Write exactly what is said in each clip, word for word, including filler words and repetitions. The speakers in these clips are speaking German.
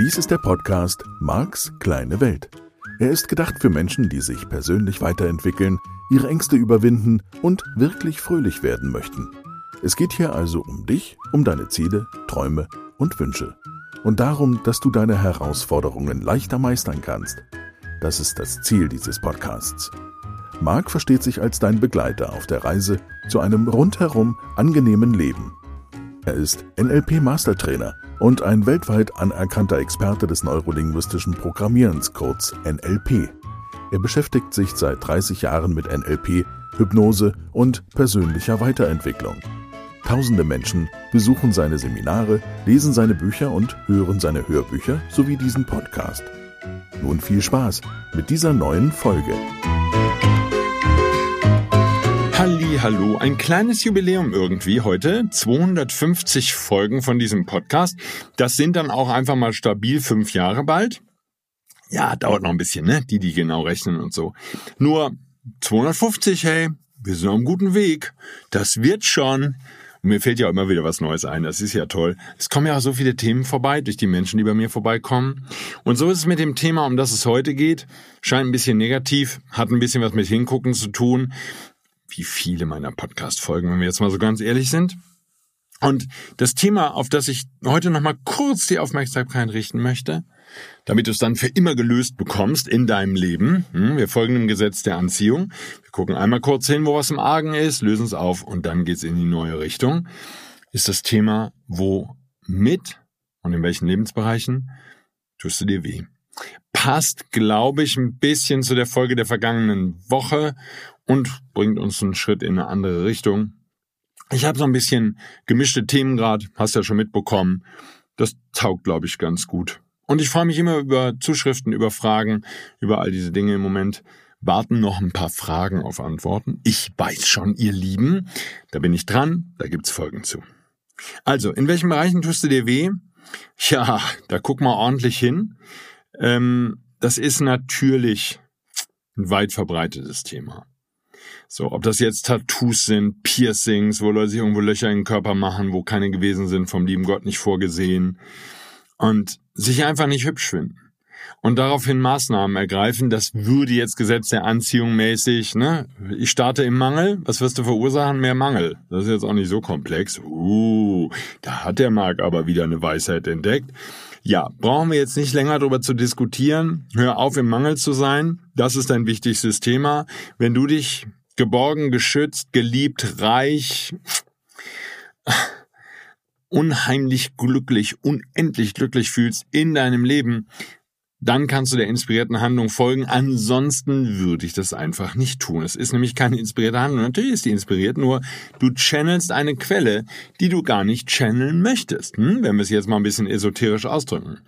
Dies ist der Podcast Marks kleine Welt. Er ist gedacht für Menschen, die sich persönlich weiterentwickeln, ihre Ängste überwinden und wirklich fröhlich werden möchten. Es geht hier also um dich, um deine Ziele, Träume und Wünsche. Und darum, dass du deine Herausforderungen leichter meistern kannst. Das ist das Ziel dieses Podcasts. Mark versteht sich als dein Begleiter auf der Reise zu einem rundherum angenehmen Leben. Er ist N L P-Mastertrainer und ein weltweit anerkannter Experte des neurolinguistischen Programmierens, kurz N L P. Er beschäftigt sich seit dreißig Jahren mit N L P, Hypnose und persönlicher Weiterentwicklung. Tausende Menschen besuchen seine Seminare, lesen seine Bücher und hören seine Hörbücher sowie diesen Podcast. Nun viel Spaß mit dieser neuen Folge. Hallihallo, ein kleines Jubiläum irgendwie heute, zweihundertfünfzig Folgen von diesem Podcast. Das sind dann auch einfach mal stabil fünf Jahre bald. Ja, dauert noch ein bisschen, ne? Die, die genau rechnen und so. Nur zweihundertfünfzig, hey, wir sind auf einem guten Weg. Das wird schon. Und mir fällt ja auch immer wieder was Neues ein, das ist ja toll. Es kommen ja auch so viele Themen vorbei, durch die Menschen, die bei mir vorbeikommen. Und so ist es mit dem Thema, um das es heute geht. Scheint ein bisschen negativ, hat ein bisschen was mit Hingucken zu tun. Wie viele meiner Podcast-Folgen, wenn wir jetzt mal so ganz ehrlich sind. Und das Thema, auf das ich heute nochmal kurz die Aufmerksamkeit richten möchte, damit du es dann für immer gelöst bekommst in deinem Leben. Wir folgen dem Gesetz der Anziehung. Wir gucken einmal kurz hin, wo was im Argen ist, lösen es auf und dann geht's in die neue Richtung. Ist das Thema, womit und in welchen Lebensbereichen tust du dir weh? Passt, glaube ich, ein bisschen zu der Folge der vergangenen Woche und bringt uns einen Schritt in eine andere Richtung. Ich habe so ein bisschen gemischte Themen gerade, hast ja schon mitbekommen. Das taugt, glaube ich, ganz gut. Und ich freue mich immer über Zuschriften, über Fragen, über all diese Dinge. Im Moment warten noch ein paar Fragen auf Antworten. Ich weiß schon, ihr Lieben, da bin ich dran, da gibt's Folgen zu. Also, in welchen Bereichen tust du dir weh? Ja, da guck mal ordentlich hin. Ähm, das ist natürlich ein weit verbreitetes Thema. So, ob das jetzt Tattoos sind, Piercings, wo Leute sich irgendwo Löcher in den Körper machen, wo keine gewesen sind, vom lieben Gott nicht vorgesehen und sich einfach nicht hübsch finden und daraufhin Maßnahmen ergreifen, das würde jetzt Gesetz der Anziehung mäßig, ne? Ich starte im Mangel, was wirst du verursachen? Mehr Mangel. Das ist jetzt auch nicht so komplex. Uh, da hat der Marc aber wieder eine Weisheit entdeckt. Ja, brauchen wir jetzt nicht länger darüber zu diskutieren. Hör auf, im Mangel zu sein. Das ist dein wichtigstes Thema. Wenn du dich geborgen, geschützt, geliebt, reich, unheimlich glücklich, unendlich glücklich fühlst in deinem Leben, dann kannst du der inspirierten Handlung folgen. Ansonsten würde ich das einfach nicht tun. Es ist nämlich keine inspirierte Handlung. Natürlich ist die inspiriert, nur du channelst eine Quelle, die du gar nicht channeln möchtest. Hm? Wenn wir es jetzt mal ein bisschen esoterisch ausdrücken.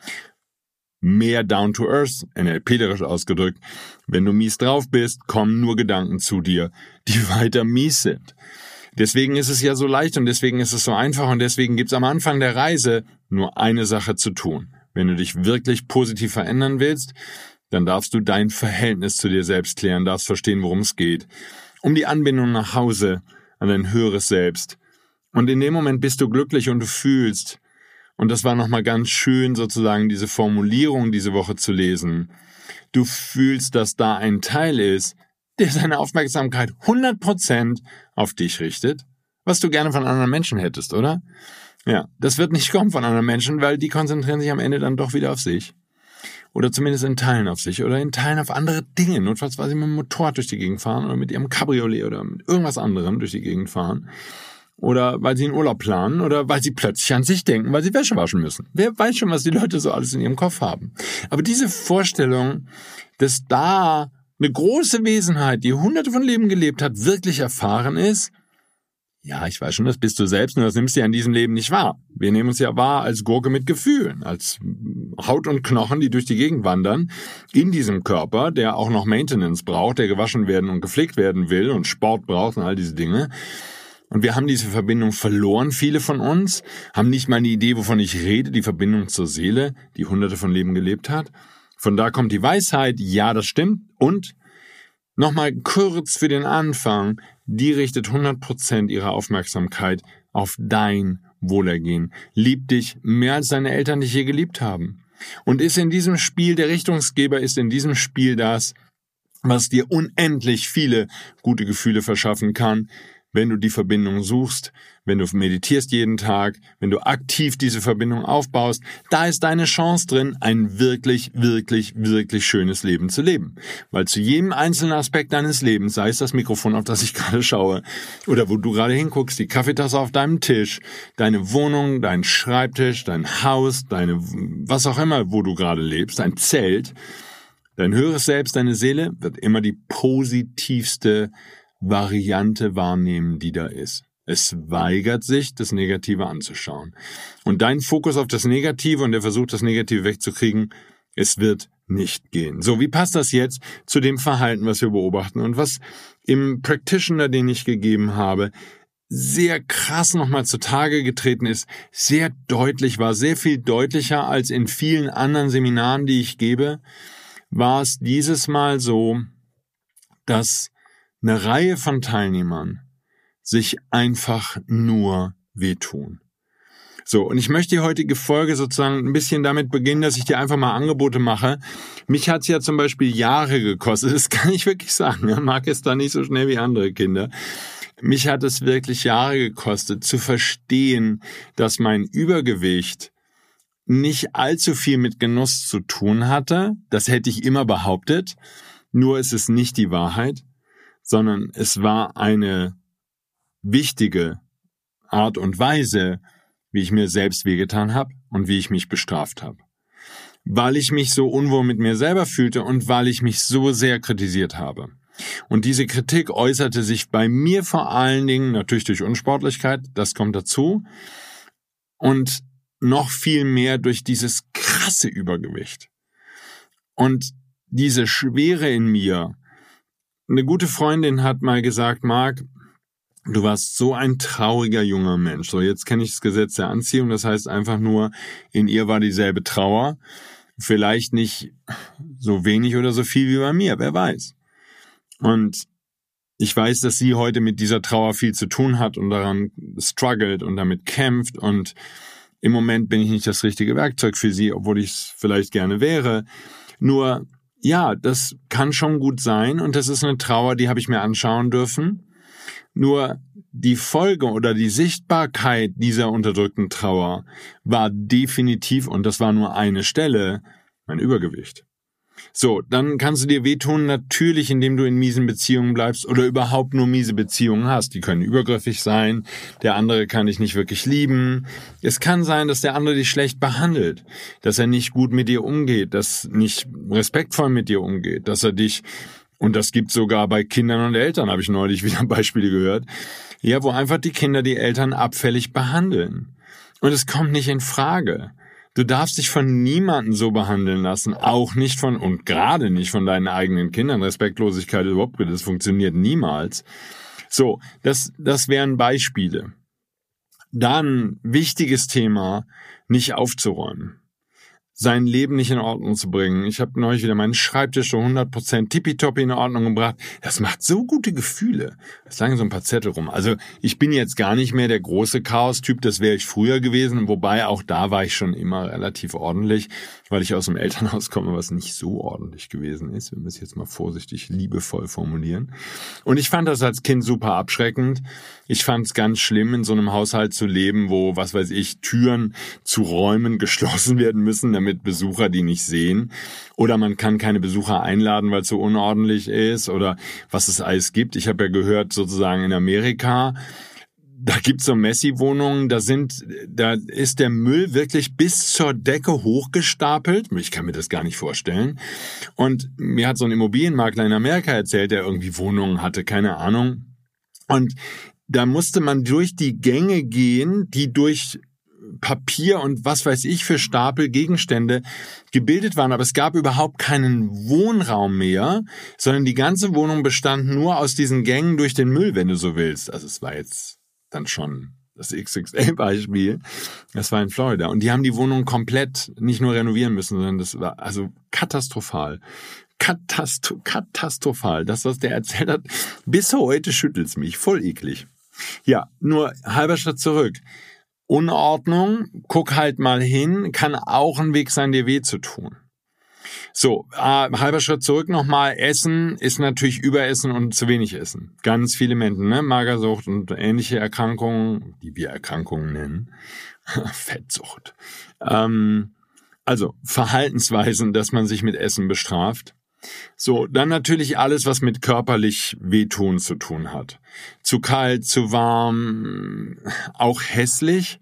Mehr down to earth, N L P-lerisch ausgedrückt. Wenn du mies drauf bist, kommen nur Gedanken zu dir, die weiter mies sind. Deswegen ist es ja so leicht und deswegen ist es so einfach und deswegen gibt es am Anfang der Reise nur eine Sache zu tun. Wenn du dich wirklich positiv verändern willst, dann darfst du dein Verhältnis zu dir selbst klären, darfst verstehen, worum es geht. Um die Anbindung nach Hause, an dein höheres Selbst. Und in dem Moment bist du glücklich und du fühlst, und das war nochmal ganz schön sozusagen diese Formulierung diese Woche zu lesen, du fühlst, dass da ein Teil ist, der seine Aufmerksamkeit hundert Prozent auf dich richtet, was du gerne von anderen Menschen hättest, oder? Ja, das wird nicht kommen von anderen Menschen, weil die konzentrieren sich am Ende dann doch wieder auf sich. Oder zumindest in Teilen auf sich oder in Teilen auf andere Dinge. Notfalls, weil sie mit dem Motorrad durch die Gegend fahren oder mit ihrem Cabriolet oder mit irgendwas anderem durch die Gegend fahren. Oder weil sie einen Urlaub planen oder weil sie plötzlich an sich denken, weil sie Wäsche waschen müssen. Wer weiß schon, was die Leute so alles in ihrem Kopf haben. Aber diese Vorstellung, dass da eine große Wesenheit, die hunderte von Leben gelebt hat, wirklich erfahren ist, ja, ich weiß schon, das bist du selbst, nur das nimmst du ja in diesem Leben nicht wahr. Wir nehmen uns ja wahr als Gurke mit Gefühlen, als Haut und Knochen, die durch die Gegend wandern, in diesem Körper, der auch noch Maintenance braucht, der gewaschen werden und gepflegt werden will und Sport braucht und all diese Dinge. Und wir haben diese Verbindung verloren, viele von uns, haben nicht mal eine Idee, wovon ich rede, die Verbindung zur Seele, die hunderte von Leben gelebt hat. Von da kommt die Weisheit, ja, das stimmt. Und nochmal kurz für den Anfang, die richtet hundert Prozent ihrer Aufmerksamkeit auf dein Wohlergehen. Lieb dich mehr, als deine Eltern dich je geliebt haben. Und ist in diesem Spiel, der Richtungsgeber ist in diesem Spiel das, was dir unendlich viele gute Gefühle verschaffen kann, wenn du die Verbindung suchst, wenn du meditierst jeden Tag, wenn du aktiv diese Verbindung aufbaust. Da ist deine Chance drin, ein wirklich, wirklich, wirklich schönes Leben zu leben. Weil zu jedem einzelnen Aspekt deines Lebens, sei es das Mikrofon, auf das ich gerade schaue, oder wo du gerade hinguckst, die Kaffeetasse auf deinem Tisch, deine Wohnung, dein Schreibtisch, dein Haus, deine, was auch immer, wo du gerade lebst, dein Zelt, dein höheres Selbst, deine Seele, wird immer die positivste Variante wahrnehmen, die da ist. Es weigert sich, das Negative anzuschauen. Und dein Fokus auf das Negative und der Versuch, das Negative wegzukriegen, es wird nicht gehen. So, wie passt das jetzt zu dem Verhalten, was wir beobachten und was im Practitioner, den ich gegeben habe, sehr krass nochmal zutage getreten ist, sehr deutlich war, sehr viel deutlicher als in vielen anderen Seminaren, die ich gebe, war es dieses Mal so, dass eine Reihe von Teilnehmern sich einfach nur wehtun. So, und ich möchte die heutige Folge sozusagen ein bisschen damit beginnen, dass ich dir einfach mal Angebote mache. Mich hat's ja zum Beispiel Jahre gekostet, das kann ich wirklich sagen, ja, mag es da nicht so schnell wie andere Kinder. Mich hat es wirklich Jahre gekostet, zu verstehen, dass mein Übergewicht nicht allzu viel mit Genuss zu tun hatte. Das hätte ich immer behauptet, nur ist es nicht die Wahrheit, sondern es war eine wichtige Art und Weise, wie ich mir selbst wehgetan habe und wie ich mich bestraft habe. Weil ich mich so unwohl mit mir selber fühlte und weil ich mich so sehr kritisiert habe. Und diese Kritik äußerte sich bei mir vor allen Dingen natürlich durch Unsportlichkeit, das kommt dazu, und noch viel mehr durch dieses krasse Übergewicht. Und diese Schwere in mir. Eine gute Freundin hat mal gesagt, Marc, du warst so ein trauriger junger Mensch. So, jetzt kenne ich das Gesetz der Anziehung, das heißt einfach nur, in ihr war dieselbe Trauer. Vielleicht nicht so wenig oder so viel wie bei mir, wer weiß. Und ich weiß, dass sie heute mit dieser Trauer viel zu tun hat und daran struggelt und damit kämpft. Und im Moment bin ich nicht das richtige Werkzeug für sie, obwohl ich es vielleicht gerne wäre. Nur, ja, das kann schon gut sein und das ist eine Trauer, die habe ich mir anschauen dürfen. Nur die Folge oder die Sichtbarkeit dieser unterdrückten Trauer war definitiv, und das war nur eine Stelle, mein Übergewicht. So, dann kannst du dir wehtun, natürlich, indem du in miesen Beziehungen bleibst oder überhaupt nur miese Beziehungen hast. Die können übergriffig sein, der andere kann dich nicht wirklich lieben. Es kann sein, dass der andere dich schlecht behandelt, dass er nicht gut mit dir umgeht, dass nicht respektvoll mit dir umgeht, dass er dich, und das gibt sogar bei Kindern und Eltern, habe ich neulich wieder Beispiele gehört, ja, wo einfach die Kinder die Eltern abfällig behandeln. Und es kommt nicht in Frage. Du darfst dich von niemandem so behandeln lassen, auch nicht von, und gerade nicht von deinen eigenen Kindern. Respektlosigkeit überhaupt, das funktioniert niemals. So, das, das wären Beispiele. Dann, wichtiges Thema, nicht aufzuräumen. Sein Leben nicht in Ordnung zu bringen. Ich habe neulich wieder meinen Schreibtisch so hundert Prozent tippitoppi in Ordnung gebracht. Das macht so gute Gefühle. Es lagen so ein paar Zettel rum. Also ich bin jetzt gar nicht mehr der große Chaos-Typ, das wäre ich früher gewesen. Wobei auch da war ich schon immer relativ ordentlich, weil ich aus dem Elternhaus komme, was nicht so ordentlich gewesen ist. Wir müssen es jetzt mal vorsichtig liebevoll formulieren. Und ich fand das als Kind super abschreckend. Ich fand es ganz schlimm, in so einem Haushalt zu leben, wo, was weiß ich, Türen zu Räumen geschlossen werden müssen, damit Besucher die nicht sehen. Oder man kann keine Besucher einladen, weil es so unordentlich ist. Oder was es alles gibt. Ich habe ja gehört, sozusagen in Amerika, da gibt's so Messi-Wohnungen, da sind, da ist der Müll wirklich bis zur Decke hochgestapelt. Ich kann mir das gar nicht vorstellen. Und mir hat so ein Immobilienmakler in Amerika erzählt, der irgendwie Wohnungen hatte, keine Ahnung. Und da musste man durch die Gänge gehen, die durch Papier und was weiß ich für Stapel Gegenstände gebildet waren, aber es gab überhaupt keinen Wohnraum mehr, sondern die ganze Wohnung bestand nur aus diesen Gängen durch den Müll, wenn du so willst. Also es war jetzt dann schon das X X L-Beispiel. Das war in Florida. Und die haben die Wohnung komplett nicht nur renovieren müssen, sondern das war also katastrophal. Katastro- katastrophal. Das, was der erzählt hat, bis heute schüttelt's mich. Voll eklig. Ja, nur halber Schritt zurück. Unordnung, guck halt mal hin, kann auch ein Weg sein, dir weh zu tun. So, äh, halber Schritt zurück nochmal. Essen ist natürlich Überessen und zu wenig Essen. Ganz viele Menschen, ne? Magersucht und ähnliche Erkrankungen, die wir Erkrankungen nennen. Fettsucht. Ähm, also Verhaltensweisen, dass man sich mit Essen bestraft. So, dann natürlich alles, was mit körperlich Wehtun zu tun hat. Zu kalt, zu warm, auch hässlich.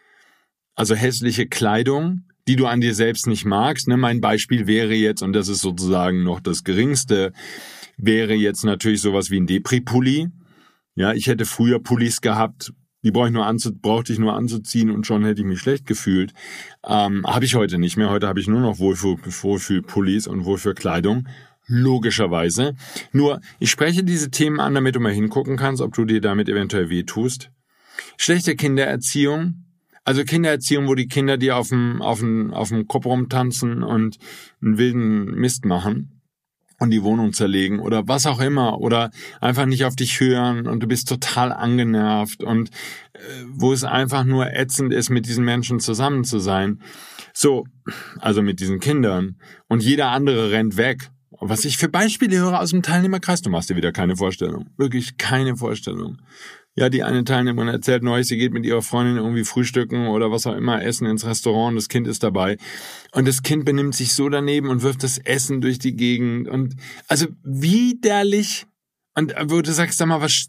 Also hässliche Kleidung, die du an dir selbst nicht magst. Ne, mein Beispiel wäre jetzt, und das ist sozusagen noch das Geringste, wäre jetzt natürlich sowas wie ein Depri-Pulli. Ja, ich hätte früher Pullis gehabt, die brauche ich nur anzu- brauchte ich nur anzuziehen und schon hätte ich mich schlecht gefühlt. Ähm, habe ich heute nicht mehr. Heute habe ich nur noch Wohlfühl-Pullis und Wohlfühlkleidung. Logischerweise. Nur, ich spreche diese Themen an, damit du mal hingucken kannst, ob du dir damit eventuell wehtust. Schlechte Kindererziehung. Also Kindererziehung, wo die Kinder dir auf dem, auf dem, auf dem Kopf rumtanzen und einen wilden Mist machen und die Wohnung zerlegen oder was auch immer oder einfach nicht auf dich hören und du bist total angenervt und äh, wo es einfach nur ätzend ist, mit diesen Menschen zusammen zu sein. So, also mit diesen Kindern und jeder andere rennt weg. Was ich für Beispiele höre aus dem Teilnehmerkreis, du machst dir wieder keine Vorstellung. Wirklich keine Vorstellung. Ja, die eine Teilnehmerin erzählt neulich, sie geht mit ihrer Freundin irgendwie frühstücken oder was auch immer, essen ins Restaurant, das Kind ist dabei. Und das Kind benimmt sich so daneben und wirft das Essen durch die Gegend. Und also widerlich. Und wo du sagst, sag mal, was,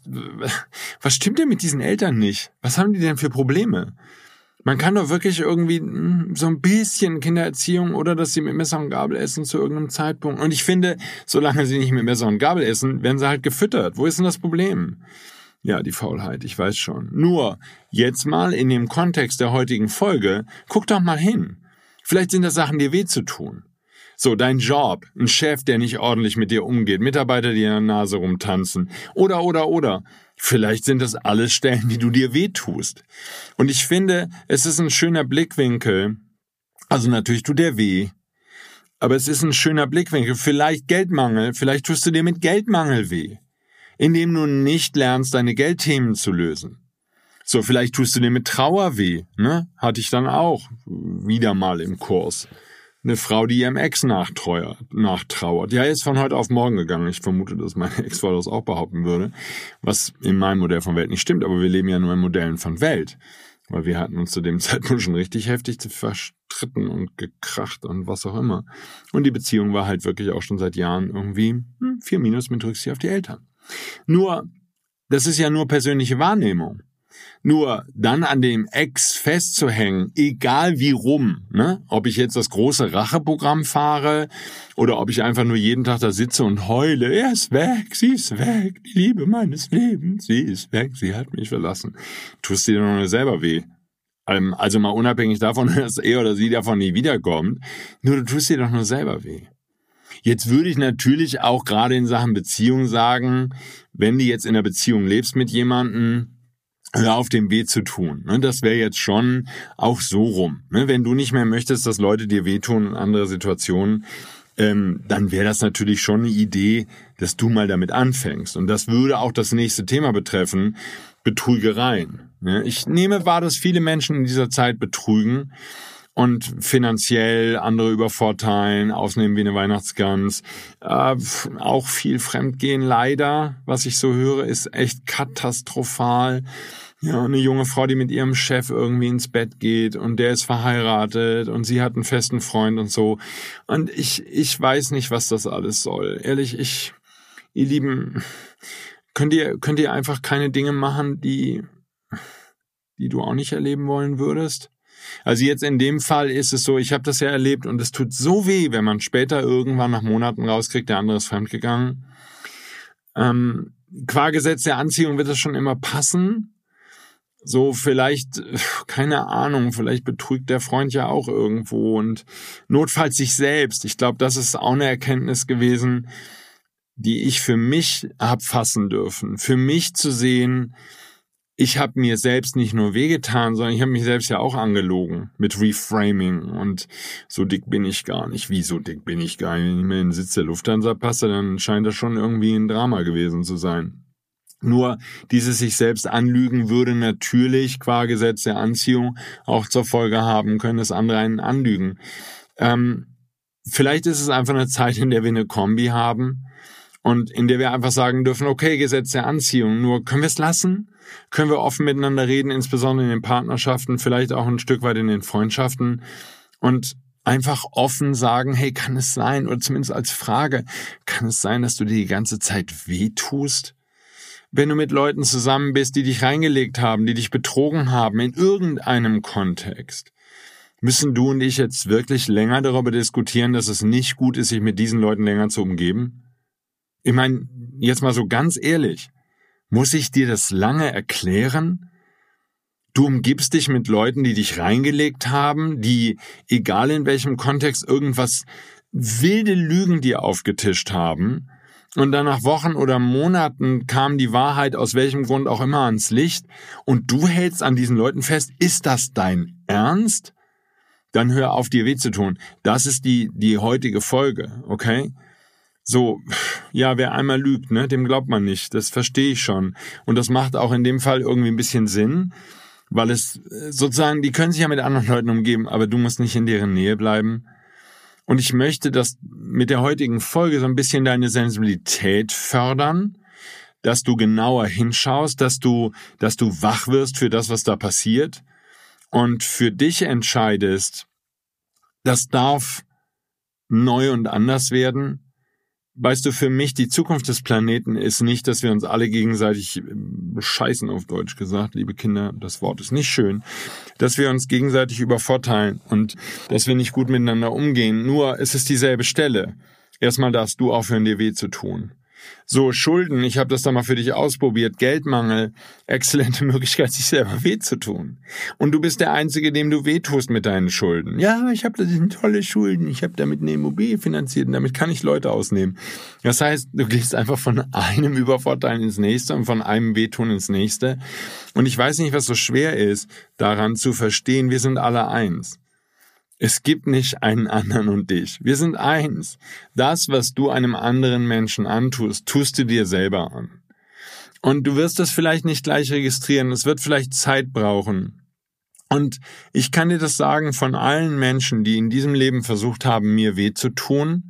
was stimmt denn mit diesen Eltern nicht? Was haben die denn für Probleme? Man kann doch wirklich irgendwie so ein bisschen Kindererziehung oder dass sie mit Messer und Gabel essen zu irgendeinem Zeitpunkt. Und ich finde, solange sie nicht mit Messer und Gabel essen, werden sie halt gefüttert. Wo ist denn das Problem? Ja, die Faulheit, ich weiß schon. Nur, jetzt mal in dem Kontext der heutigen Folge, guck doch mal hin. Vielleicht sind das Sachen, dir weh zu tun. So, dein Job, ein Chef, der nicht ordentlich mit dir umgeht, Mitarbeiter, die in der Nase rumtanzen, oder, oder, oder. Vielleicht sind das alles Stellen, die du dir weh tust. Und ich finde, es ist ein schöner Blickwinkel, also natürlich tut der weh, aber es ist ein schöner Blickwinkel, vielleicht Geldmangel, vielleicht tust du dir mit Geldmangel weh, indem du nicht lernst, deine Geldthemen zu lösen. So, vielleicht tust du dir mit Trauer weh, ne? Hatte ich dann auch wieder mal im Kurs. Eine Frau, die ihrem Ex nachtreuert, nachtrauert. Ja, ist von heute auf morgen gegangen. Ich vermute, dass meine Ex-Frau das auch behaupten würde. Was in meinem Modell von Welt nicht stimmt, aber wir leben ja nur in Modellen von Welt. Weil wir hatten uns zu dem Zeitpunkt schon richtig heftig verstritten und gekracht und was auch immer. Und die Beziehung war halt wirklich auch schon seit Jahren irgendwie hm, vier Minus mit Rücksicht auf die Eltern. Nur, das ist ja nur persönliche Wahrnehmung. Nur dann an dem Ex festzuhängen, egal wie rum, ne? Ob ich jetzt das große Racheprogramm fahre oder ob ich einfach nur jeden Tag da sitze und heule, er ist weg, sie ist weg, die Liebe meines Lebens, sie ist weg, sie hat mich verlassen. Tust dir doch nur selber weh. Also mal unabhängig davon, dass er oder sie davon nie wiederkommt, nur du tust dir doch nur selber weh. Jetzt würde ich natürlich auch gerade in Sachen Beziehung sagen, wenn du jetzt in einer Beziehung lebst mit jemandem, hör auf, dem weh zu tun. Das wäre jetzt schon auch so rum. Wenn du nicht mehr möchtest, dass Leute dir wehtun in andere Situationen, dann wäre das natürlich schon eine Idee, dass du mal damit anfängst. Und das würde auch das nächste Thema betreffen, Betrügereien. Ich nehme wahr, dass viele Menschen in dieser Zeit betrügen und finanziell andere übervorteilen, ausnehmen wie eine Weihnachtsgans. Äh, auch viel Fremdgehen leider, was ich so höre, ist echt katastrophal. Ja, eine junge Frau, die mit ihrem Chef irgendwie ins Bett geht und der ist verheiratet und sie hat einen festen Freund und so. Und ich, ich weiß nicht, was das alles soll. Ehrlich, ich, ihr Lieben, könnt ihr, könnt ihr einfach keine Dinge machen, die, die du auch nicht erleben wollen würdest? Also jetzt in dem Fall ist es so, ich habe das ja erlebt und es tut so weh, wenn man später irgendwann nach Monaten rauskriegt, der andere ist fremdgegangen. Ähm, qua Gesetz der Anziehung wird das schon immer passen. So vielleicht, keine Ahnung, vielleicht betrügt der Freund ja auch irgendwo und notfalls sich selbst. Ich glaube, das ist auch eine Erkenntnis gewesen, die ich für mich hab fassen dürfen. Für mich zu sehen, ich habe mir selbst nicht nur wehgetan, sondern ich habe mich selbst ja auch angelogen mit Reframing und so dick bin ich gar nicht. Wie so dick bin ich gar nicht? Wenn ich mir in den Sitz der Lufthansa passe, dann scheint das schon irgendwie ein Drama gewesen zu sein. Nur dieses sich selbst anlügen würde natürlich qua Gesetz der Anziehung auch zur Folge haben können, dass andere einen anlügen. Ähm, vielleicht ist es einfach eine Zeit, in der wir eine Kombi haben und in der wir einfach sagen dürfen, okay, Gesetz der Anziehung, nur können wir es lassen? Können wir offen miteinander reden, insbesondere in den Partnerschaften, vielleicht auch ein Stück weit in den Freundschaften und einfach offen sagen, hey, kann es sein, oder zumindest als Frage, kann es sein, dass du dir die ganze Zeit wehtust? Wenn du mit Leuten zusammen bist, die dich reingelegt haben, die dich betrogen haben in irgendeinem Kontext, müssen du und ich jetzt wirklich länger darüber diskutieren, dass es nicht gut ist, sich mit diesen Leuten länger zu umgeben? Ich meine, jetzt mal so ganz ehrlich, muss ich dir das lange erklären? Du umgibst dich mit Leuten, die dich reingelegt haben, die, egal in welchem Kontext, irgendwas wilde Lügen dir aufgetischt haben, und dann nach Wochen oder Monaten kam die Wahrheit aus welchem Grund auch immer ans Licht und du hältst an diesen Leuten fest. Ist das dein Ernst? Dann hör auf, dir weh zu tun. Das ist die, die heutige Folge, okay? So, ja, wer einmal lügt, ne, dem glaubt man nicht. Das verstehe ich schon. Und das macht auch in dem Fall irgendwie ein bisschen Sinn, weil es sozusagen, die können sich ja mit anderen Leuten umgeben, aber du musst nicht in deren Nähe bleiben. Und ich möchte, dass mit der heutigen Folge so ein bisschen deine Sensibilität fördern, dass du genauer hinschaust, dass du, dass du wach wirst für das, was da passiert und für dich entscheidest, das darf neu und anders werden. Weißt du, für mich, die Zukunft des Planeten ist nicht, dass wir uns alle gegenseitig bescheißen, auf Deutsch gesagt, liebe Kinder, das Wort ist nicht schön, dass wir uns gegenseitig übervorteilen und dass wir nicht gut miteinander umgehen. Nur es ist dieselbe Stelle. Erstmal darfst du aufhören, dir weh zu tun. So, Schulden, ich habe das da mal für dich ausprobiert, Geldmangel, exzellente Möglichkeit, sich selber weh zu tun. Und du bist der Einzige, dem du weh tust mit deinen Schulden. Ja, ich habe da sind tolle Schulden, ich habe damit eine Immobilie finanziert und damit kann ich Leute ausnehmen. Das heißt, du gehst einfach von einem Übervorteilen ins nächste und von einem Wehtun ins nächste. Und ich weiß nicht, was so schwer ist, daran zu verstehen, wir sind alle eins. Es gibt nicht einen anderen und dich. Wir sind eins. Das, was du einem anderen Menschen antust, tust du dir selber an. Und du wirst das vielleicht nicht gleich registrieren. Es wird vielleicht Zeit brauchen. Und ich kann dir das sagen von allen Menschen, die in diesem Leben versucht haben, mir weh zu tun,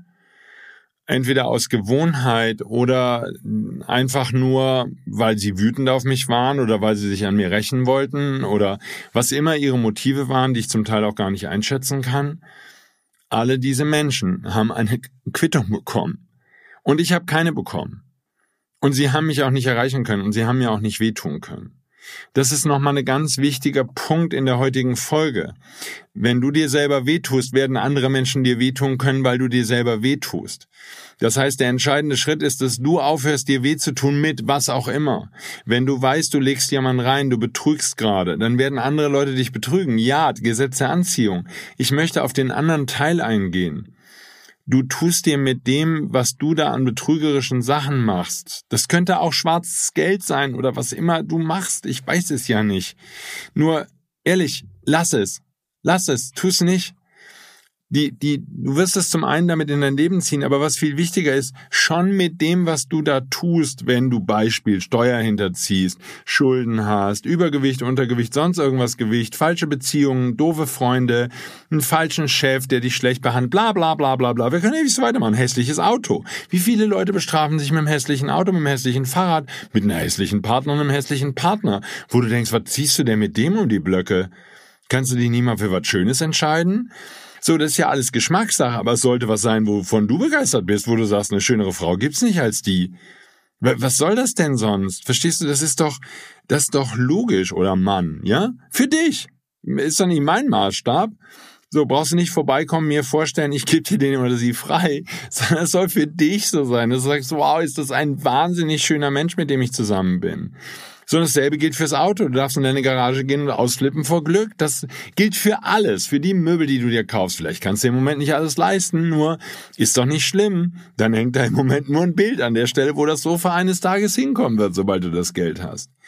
entweder aus Gewohnheit oder einfach nur, weil sie wütend auf mich waren oder weil sie sich an mir rächen wollten oder was immer ihre Motive waren, die ich zum Teil auch gar nicht einschätzen kann. Alle diese Menschen haben eine Quittung bekommen und ich habe keine bekommen. Und sie haben mich auch nicht erreichen können und sie haben mir auch nicht wehtun können. Das ist nochmal ein ganz wichtiger Punkt in der heutigen Folge. Wenn du dir selber wehtust, werden andere Menschen dir wehtun können, weil du dir selber wehtust. Das heißt, der entscheidende Schritt ist, dass du aufhörst, dir weh zu tun mit was auch immer. Wenn du weißt, du legst jemanden rein, du betrügst gerade, dann werden andere Leute dich betrügen. Ja, Gesetz der Anziehung. Ich möchte auf den anderen Teil eingehen. Du tust dir mit dem, was du da an betrügerischen Sachen machst, das könnte auch schwarzes Geld sein oder was immer du machst, ich weiß es ja nicht. Nur, ehrlich, lass es, lass es, tu es nicht. Die, die, du wirst es zum einen damit in dein Leben ziehen, aber was viel wichtiger ist, schon mit dem, was du da tust, wenn du Beispiel Steuer hinterziehst, Schulden hast, Übergewicht, Untergewicht, sonst irgendwas Gewicht, falsche Beziehungen, doofe Freunde, einen falschen Chef, der dich schlecht behandelt, bla bla bla bla bla. Wir können ewig so weitermachen. Hässliches Auto. Wie viele Leute bestrafen sich mit einem hässlichen Auto, mit einem hässlichen Fahrrad, mit einer hässlichen Partner und einem hässlichen Partner, wo du denkst, was ziehst du denn mit dem um die Blöcke? Kannst du dich nie mal für was Schönes entscheiden? So, das ist ja alles Geschmackssache, aber es sollte was sein, wovon du begeistert bist, wo du sagst, eine schönere Frau gibt's nicht als die. Was soll das denn sonst? Verstehst du, das ist doch, das ist doch logisch, oder Mann, ja? Für dich. Ist doch nicht mein Maßstab. So, brauchst du nicht vorbeikommen, mir vorstellen, ich gebe dir den oder sie frei, sondern es soll für dich so sein. Du sagst, wow, ist das ein wahnsinnig schöner Mensch, mit dem ich zusammen bin. So, dasselbe gilt fürs Auto. Du darfst in deine Garage gehen und ausflippen vor Glück. Das gilt für alles, für die Möbel, die du dir kaufst. Vielleicht kannst du im Moment nicht alles leisten, nur ist doch nicht schlimm. Dann hängt da im Moment nur ein Bild an der Stelle, wo das Sofa eines Tages hinkommen wird, sobald du das Geld hast.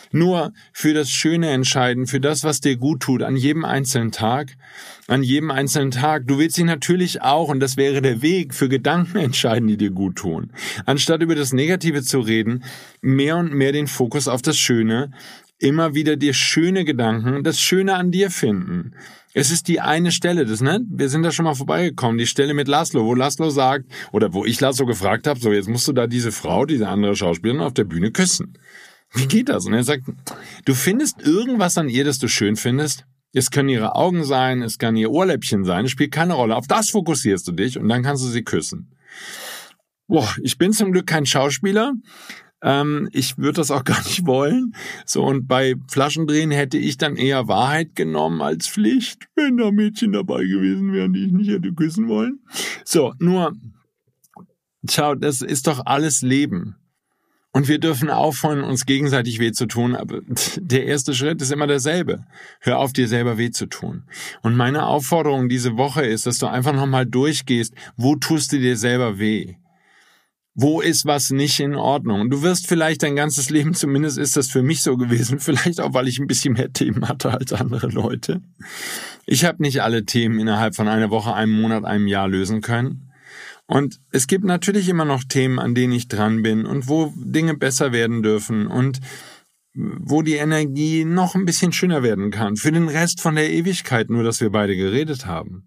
Nur für das Schöne entscheiden, für das, was dir gut tut, an jedem einzelnen Tag, an jedem einzelnen Tag. Du willst dich natürlich auch, und das wäre der Weg, für Gedanken entscheiden, die dir gut tun. Anstatt über das Negative zu reden, mehr und mehr den Fokus auf das Schöne, immer wieder dir schöne Gedanken, das Schöne an dir finden. Es ist die eine Stelle, das, ne? Wir sind da schon mal vorbeigekommen, die Stelle mit Laszlo, wo Laszlo sagt, oder wo ich Laszlo gefragt habe, so jetzt musst du da diese Frau, diese andere Schauspielerin auf der Bühne küssen. Wie geht das? Und er sagt, du findest irgendwas an ihr, das du schön findest. Es können ihre Augen sein, es kann ihr Ohrläppchen sein, es spielt keine Rolle. Auf das fokussierst du dich und dann kannst du sie küssen. Boah, ich bin zum Glück kein Schauspieler. Ähm, ich würde das auch gar nicht wollen. So, und bei Flaschendrehen hätte ich dann eher Wahrheit genommen als Pflicht, wenn da Mädchen dabei gewesen wären, die ich nicht hätte küssen wollen. So, nur, schau, das ist doch alles Leben. Und wir dürfen aufhören, uns gegenseitig weh zu tun, aber der erste Schritt ist immer derselbe. Hör auf, dir selber weh zu tun. Und meine Aufforderung diese Woche ist, dass du einfach nochmal durchgehst, wo tust du dir selber weh? Wo ist was nicht in Ordnung? Du wirst vielleicht dein ganzes Leben, zumindest ist das für mich so gewesen, vielleicht auch, weil ich ein bisschen mehr Themen hatte als andere Leute. Ich habe nicht alle Themen innerhalb von einer Woche, einem Monat, einem Jahr lösen können. Und es gibt natürlich immer noch Themen, an denen ich dran bin und wo Dinge besser werden dürfen und wo die Energie noch ein bisschen schöner werden kann. Für den Rest von der Ewigkeit, nur dass wir beide geredet haben.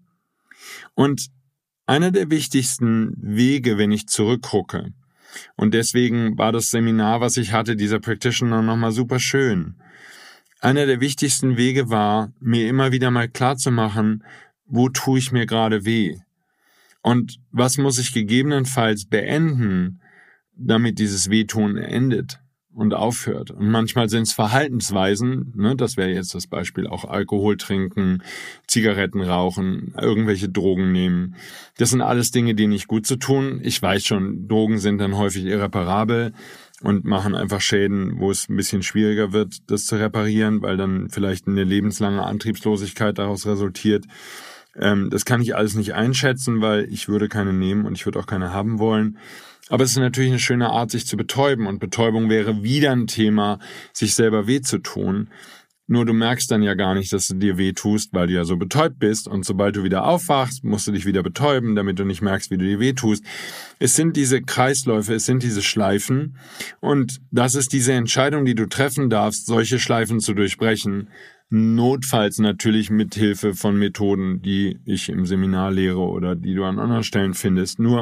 Und einer der wichtigsten Wege, wenn ich zurückgucke, und deswegen war das Seminar, was ich hatte, dieser Practitioner, nochmal super schön. Einer der wichtigsten Wege war, mir immer wieder mal klarzumachen, wo tue ich mir gerade weh? Und was muss ich gegebenenfalls beenden, damit dieses Wehtun endet und aufhört? Und manchmal sind es Verhaltensweisen, ne, das wäre jetzt das Beispiel, auch Alkohol trinken, Zigaretten rauchen, irgendwelche Drogen nehmen. Das sind alles Dinge, die nicht gut zu tun. Ich weiß schon, Drogen sind dann häufig irreparabel und machen einfach Schäden, wo es ein bisschen schwieriger wird, das zu reparieren, weil dann vielleicht eine lebenslange Antriebslosigkeit daraus resultiert. Das kann ich alles nicht einschätzen, weil ich würde keine nehmen und ich würde auch keine haben wollen. Aber es ist natürlich eine schöne Art, sich zu betäuben. Und Betäubung wäre wieder ein Thema, sich selber weh zu tun. Nur du merkst dann ja gar nicht, dass du dir weh tust, weil du ja so betäubt bist. Und sobald du wieder aufwachst, musst du dich wieder betäuben, damit du nicht merkst, wie du dir weh tust. Es sind diese Kreisläufe, es sind diese Schleifen. Und das ist diese Entscheidung, die du treffen darfst, solche Schleifen zu durchbrechen. Notfalls natürlich mit Hilfe von Methoden, die ich im Seminar lehre oder die du an anderen Stellen findest. Nur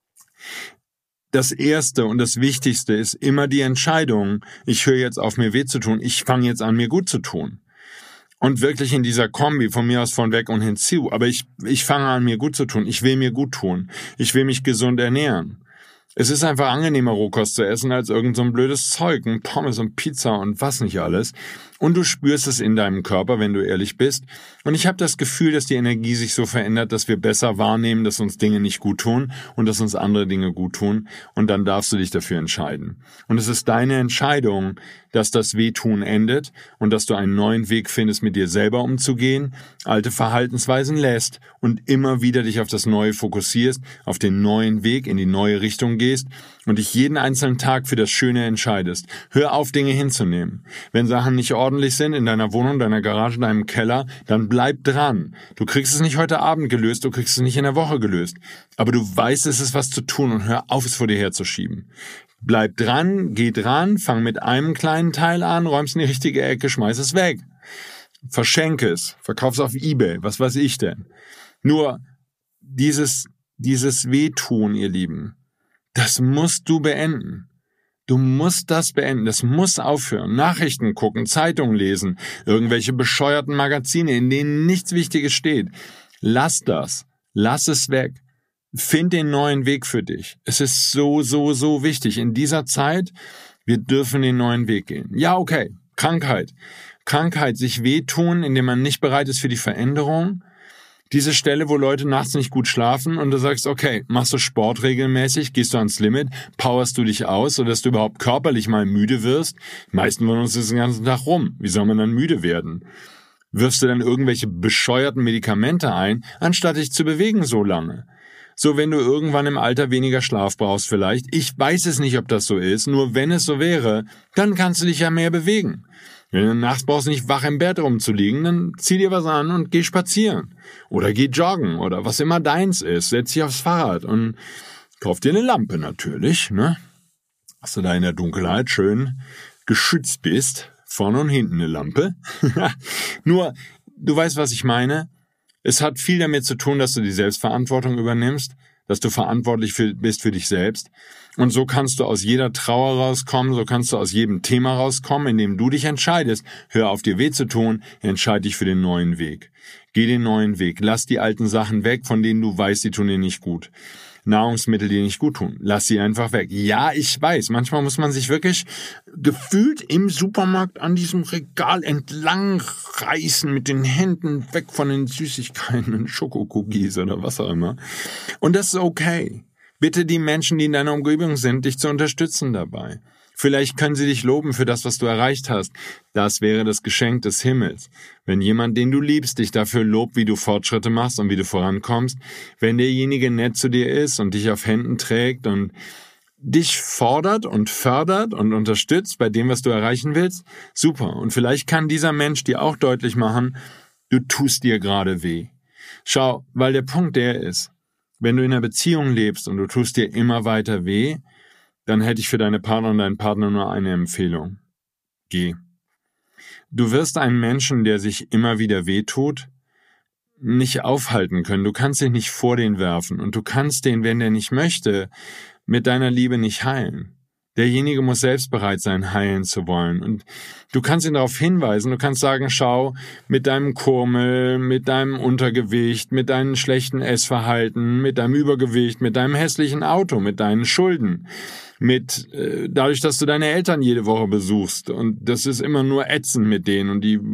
das Erste und das Wichtigste ist immer die Entscheidung, ich höre jetzt auf, mir weh zu tun, ich fange jetzt an, mir gut zu tun. Und wirklich in dieser Kombi, von mir aus von weg und hinzu, aber ich, ich fange an, mir gut zu tun, ich will mir gut tun, ich will mich gesund ernähren. Es ist einfach angenehmer, Rohkost zu essen, als irgend so ein blödes Zeug, ein Pommes und Pizza und was nicht alles. Und du spürst es in deinem Körper, wenn du ehrlich bist. Und ich habe das Gefühl, dass die Energie sich so verändert, dass wir besser wahrnehmen, dass uns Dinge nicht gut tun und dass uns andere Dinge gut tun. Und dann darfst du dich dafür entscheiden. Und es ist deine Entscheidung, dass das Wehtun endet und dass du einen neuen Weg findest, mit dir selber umzugehen, alte Verhaltensweisen lässt und immer wieder dich auf das Neue fokussierst, auf den neuen Weg, in die neue Richtung gehst und dich jeden einzelnen Tag für das Schöne entscheidest. Hör auf, Dinge hinzunehmen. Wenn Sachen nicht ordentlich sind in deiner Wohnung, deiner Garage, in deinem Keller, dann bleib dran. Du kriegst es nicht heute Abend gelöst, du kriegst es nicht in der Woche gelöst. Aber du weißt, es ist was zu tun und hör auf, es vor dir herzuschieben. Bleib dran, geh dran, fang mit einem kleinen Teil an, räum's in die richtige Ecke, schmeiß es weg. Verschenke es, verkauf's auf eBay, was weiß ich denn. Nur dieses, dieses Wehtun, ihr Lieben, das musst du beenden. Du musst das beenden, das muss aufhören. Nachrichten gucken, Zeitungen lesen, irgendwelche bescheuerten Magazine, in denen nichts Wichtiges steht. Lass das, lass es weg. Find den neuen Weg für dich. Es ist so, so, so wichtig. In dieser Zeit, wir dürfen den neuen Weg gehen. Ja, okay, Krankheit. Krankheit, sich wehtun, indem man nicht bereit ist für die Veränderung. Diese Stelle, wo Leute nachts nicht gut schlafen und du sagst, okay, machst du Sport regelmäßig, gehst du ans Limit, powerst du dich aus, sodass du überhaupt körperlich mal müde wirst. Die meisten von uns ist den ganzen Tag rum. Wie soll man dann müde werden? Wirfst du dann irgendwelche bescheuerten Medikamente ein, anstatt dich zu bewegen so lange? So, wenn du irgendwann im Alter weniger Schlaf brauchst vielleicht. Ich weiß es nicht, ob das so ist. Nur wenn es so wäre, dann kannst du dich ja mehr bewegen. Wenn du nachts brauchst, nicht wach im Bett rumzuliegen, dann zieh dir was an und geh spazieren. Oder geh joggen oder was immer deins ist. Setz dich aufs Fahrrad und kauf dir eine Lampe natürlich, ne? Dass du da in der Dunkelheit schön geschützt bist. Vorne und hinten eine Lampe. Nur, du weißt, was ich meine. Es hat viel damit zu tun, dass du die Selbstverantwortung übernimmst, dass du verantwortlich für, bist für dich selbst. Und so kannst du aus jeder Trauer rauskommen, so kannst du aus jedem Thema rauskommen, indem du dich entscheidest. Hör auf, dir weh zu tun, entscheide dich für den neuen Weg. Geh den neuen Weg, lass die alten Sachen weg, von denen du weißt, die tun dir nicht gut. Nahrungsmittel, die nicht gut tun. Lass sie einfach weg. Ja, ich weiß, manchmal muss man sich wirklich gefühlt im Supermarkt an diesem Regal entlang reißen mit den Händen weg von den Süßigkeiten und Schokokookies oder was auch immer. Und das ist okay. Bitte die Menschen, die in deiner Umgebung sind, dich zu unterstützen dabei. Vielleicht können sie dich loben für das, was du erreicht hast. Das wäre das Geschenk des Himmels. Wenn jemand, den du liebst, dich dafür lobt, wie du Fortschritte machst und wie du vorankommst, wenn derjenige nett zu dir ist und dich auf Händen trägt und dich fordert und fördert und unterstützt bei dem, was du erreichen willst, super. Und vielleicht kann dieser Mensch dir auch deutlich machen, du tust dir gerade weh. Schau, weil der Punkt der ist, wenn du in einer Beziehung lebst und du tust dir immer weiter weh, dann hätte ich für deine Partner und deinen Partner nur eine Empfehlung. Geh. Du wirst einen Menschen, der sich immer wieder wehtut, nicht aufhalten können. Du kannst dich nicht vor den werfen und du kannst den, wenn der nicht möchte, mit deiner Liebe nicht heilen. Derjenige muss selbst bereit sein, heilen zu wollen. Und du kannst ihn darauf hinweisen, du kannst sagen, schau, mit deinem Kurmel, mit deinem Untergewicht, mit deinem schlechten Essverhalten, mit deinem Übergewicht, mit deinem hässlichen Auto, mit deinen Schulden, mit äh, dadurch, dass du deine Eltern jede Woche besuchst. Und das ist immer nur ätzend mit denen und die,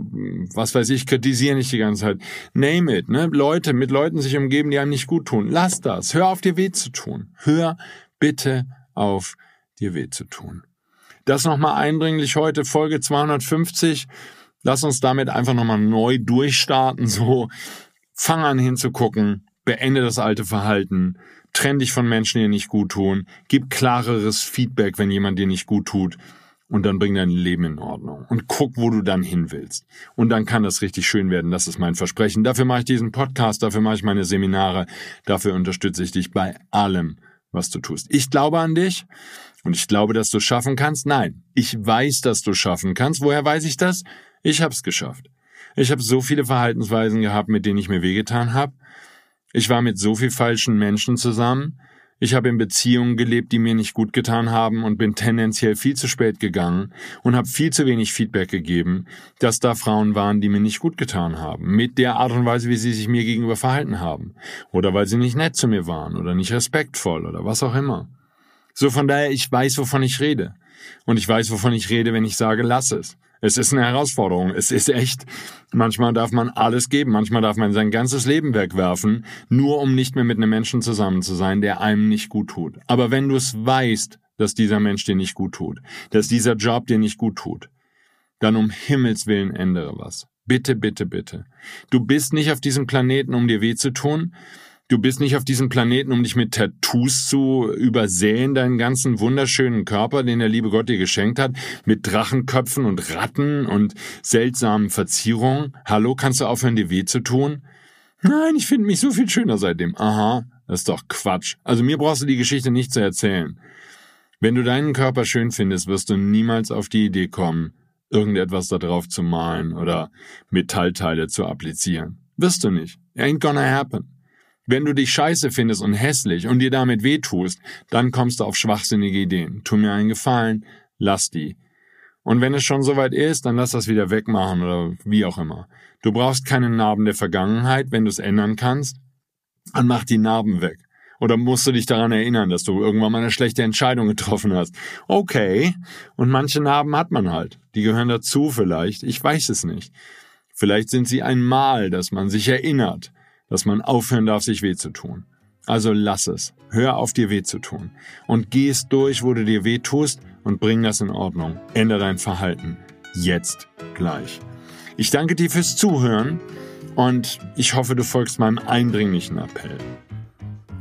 was weiß ich, kritisieren dich die ganze Zeit. Name it, ne? Leute, mit Leuten sich umgeben, die einem nicht gut tun. Lass das. Hör auf, dir weh zu tun. Hör bitte auf, dir weh zu tun. Das nochmal eindringlich heute, Folge zweihundertfünfzig. Lass uns damit einfach nochmal neu durchstarten. So, fang an hinzugucken, beende das alte Verhalten, trenn dich von Menschen, die dir nicht gut tun, gib klareres Feedback, wenn jemand dir nicht gut tut und dann bring dein Leben in Ordnung und guck, wo du dann hin willst. Und dann kann das richtig schön werden, das ist mein Versprechen. Dafür mache ich diesen Podcast, dafür mache ich meine Seminare, dafür unterstütze ich dich bei allem, was du tust. Ich glaube an dich. Und ich glaube, dass du es schaffen kannst? Nein, ich weiß, dass du es schaffen kannst. Woher weiß ich das? Ich habe es geschafft. Ich habe so viele Verhaltensweisen gehabt, mit denen ich mir wehgetan habe. Ich war mit so viel falschen Menschen zusammen. Ich habe in Beziehungen gelebt, die mir nicht gut getan haben und bin tendenziell viel zu spät gegangen und habe viel zu wenig Feedback gegeben, dass da Frauen waren, die mir nicht gut getan haben. Mit der Art und Weise, wie sie sich mir gegenüber verhalten haben. Oder weil sie nicht nett zu mir waren oder nicht respektvoll oder was auch immer. So, von daher, ich weiß, wovon ich rede. Und ich weiß, wovon ich rede, wenn ich sage, lass es. Es ist eine Herausforderung. Es ist echt, manchmal darf man alles geben. Manchmal darf man sein ganzes Leben wegwerfen, nur um nicht mehr mit einem Menschen zusammen zu sein, der einem nicht gut tut. Aber wenn du es weißt, dass dieser Mensch dir nicht gut tut, dass dieser Job dir nicht gut tut, dann um Himmels Willen ändere was. Bitte, bitte, bitte. Du bist nicht auf diesem Planeten, um dir weh zu tun. Du bist nicht auf diesem Planeten, um dich mit Tattoos zu übersäen, deinen ganzen wunderschönen Körper, den der liebe Gott dir geschenkt hat, mit Drachenköpfen und Ratten und seltsamen Verzierungen. Hallo, kannst du aufhören, dir weh zu tun? Nein, ich finde mich so viel schöner seitdem. Aha, das ist doch Quatsch. Also mir brauchst du die Geschichte nicht zu erzählen. Wenn du deinen Körper schön findest, wirst du niemals auf die Idee kommen, irgendetwas da drauf zu malen oder Metallteile zu applizieren. Wirst du nicht. Ain't gonna happen. Wenn du dich scheiße findest und hässlich und dir damit wehtust, dann kommst du auf schwachsinnige Ideen. Tu mir einen Gefallen, lass die. Und wenn es schon soweit ist, dann lass das wieder wegmachen oder wie auch immer. Du brauchst keine Narben der Vergangenheit, wenn du es ändern kannst, dann mach die Narben weg. Oder musst du dich daran erinnern, dass du irgendwann mal eine schlechte Entscheidung getroffen hast. Okay, und manche Narben hat man halt. Die gehören dazu vielleicht, ich weiß es nicht. Vielleicht sind sie ein Mal, dass man sich erinnert, dass man aufhören darf, sich weh zu tun. Also lass es. Hör auf, dir weh zu tun. Und geh es durch, wo du dir weh tust und bring das in Ordnung. Ändere dein Verhalten. Jetzt gleich. Ich danke dir fürs Zuhören und ich hoffe, du folgst meinem eindringlichen Appell.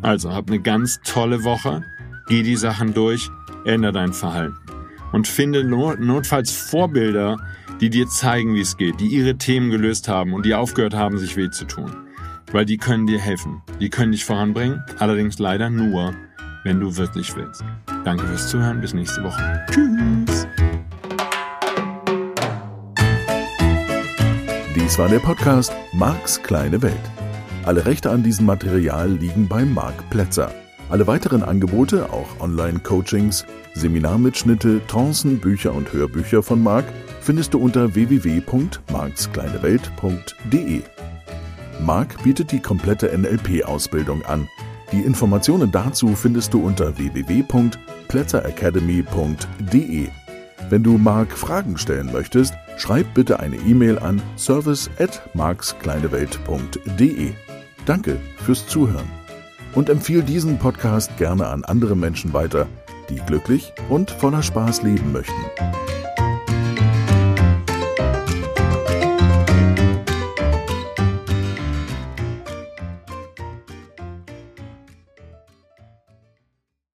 Also, hab eine ganz tolle Woche, geh die Sachen durch, ändere dein Verhalten und finde not- notfalls Vorbilder, die dir zeigen, wie es geht, die ihre Themen gelöst haben und die aufgehört haben, sich weh zu tun. Weil die können dir helfen, die können dich voranbringen, allerdings leider nur, wenn du wirklich willst. Danke fürs Zuhören, bis nächste Woche. Tschüss! Dies war der Podcast Marks kleine Welt. Alle Rechte an diesem Material liegen bei Marc Plätzer. Alle weiteren Angebote, auch Online-Coachings, Seminarmitschnitte, Trancen, Bücher und Hörbücher von Marc findest du unter w w w punkt marks kleine welt punkt d e. Marc bietet die komplette N L P-Ausbildung an. Die Informationen dazu findest du unter w w w punkt plätzer academy punkt d e. Wenn du Marc Fragen stellen möchtest, schreib bitte eine E-Mail an service at marks kleine welt punkt d e. Danke fürs Zuhören und empfehle diesen Podcast gerne an andere Menschen weiter, die glücklich und voller Spaß leben möchten.